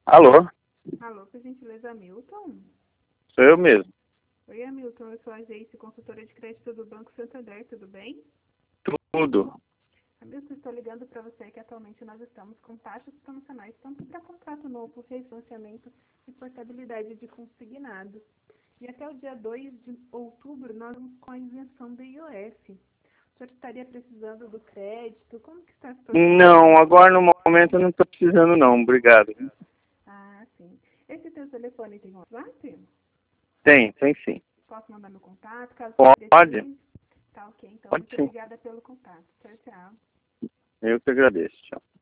Alô? Alô, por gentileza, Hamilton? Sou eu mesmo. Oi, Hamilton, eu sou a Geice, consultora de crédito do Banco Santander, tudo bem? Tudo. Hamilton, estou ligando para você que atualmente nós estamos com taxas promocionais tanto para contrato novo, refinanciamento e portabilidade de consignado. E até o dia 2 de outubro nós vamos com a isenção do IOF. O senhor estaria precisando do crédito? Como que está a situação? Não, agora no momento eu não estou precisando não, obrigado. Ah, sim. Esse teu telefone tem WhatsApp? Tem sim. Posso mandar meu contato, caso você Pode? precise? Tá ok, então. Pode Muito sim. obrigada pelo contato. Tchau, tchau. Eu que agradeço. Tchau.